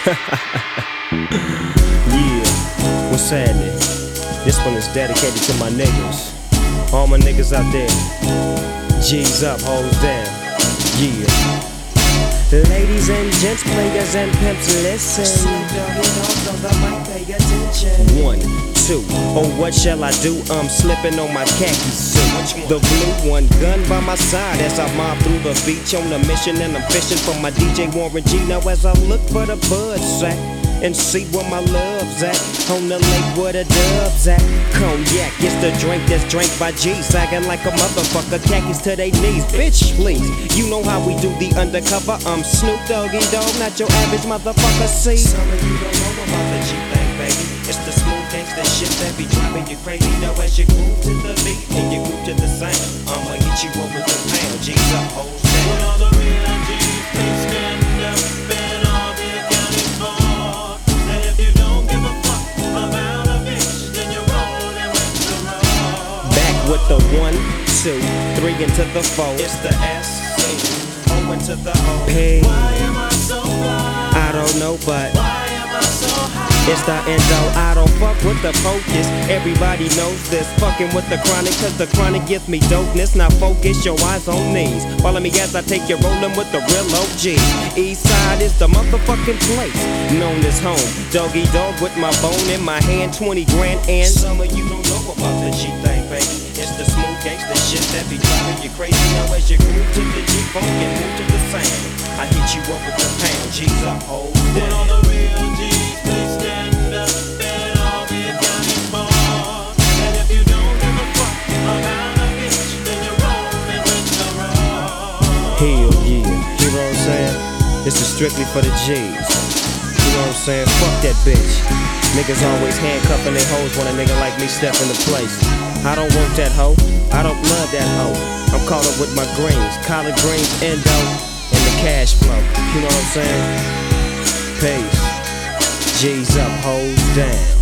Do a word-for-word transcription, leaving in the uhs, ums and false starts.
Yeah, what's happening? This one is dedicated to my niggas. All my niggas out there. G's up, hoes down. Yeah. Ladies and gents, players and pimps, listen. One, two, oh what shall I do? I'm slipping on my khaki suit. The blue one, gun by my side as I mob through the beach on a mission, and I'm fishing for my D J Warren G. Now as I look for the bud sack and see where my love's at, on the lake where the doves at. Cognac, it's the drink that's drank by G, sagging like a motherfucker, khakis to they knees. Bitch, please, you know how we do the undercover. I'm Snoop Doggy Dogg, not your average motherfucker. See, some of you don't know about the G thing, baby. It's the smooth gangsta shit that be driving you crazy. Now as you groove to the beat and you groove to the sound, I'ma hit you up with the pound. G's up, hoes down. When all the real G's, please stand up and all be accounted for. And if you don't give a fuck about a bitch, then you're rolling with the road. Back with the one, two, three into the four. It's the S, C, O into the O. P. Why am I so fly? I don't know, but why am I so high? It's the endo, I don't fuck with the focus. Everybody knows this, fucking with the chronic, cause the chronic gives me dopeness. Now focus your eyes on these. Follow me as I take you rolling with the real O G. East side is the motherfucking place, known as home. Doggy dog with my bone in my hand, twenty grand and some of you don't know about the G thing, baby. It's the smooth gangsta shit that be driving you crazy. Now as you groove to the G funk and move to the sound, I hit you up with the pound. G's up, hold down. All the real G's, please stand up and all be accounted for. And if you don't give a fuck about a bitch, then you're rolling with the road. Hell yeah, you know what I'm saying? This is strictly for the G's. You know what I'm saying? Fuck that bitch. Niggas always handcuffing their hoes when a nigga like me step into place. I don't want that hoe, I don't love that hoe. I'm caught up with my greens, collard greens, endo, and the cash flow. You know what I'm saying? Peace. G's up, hoes down.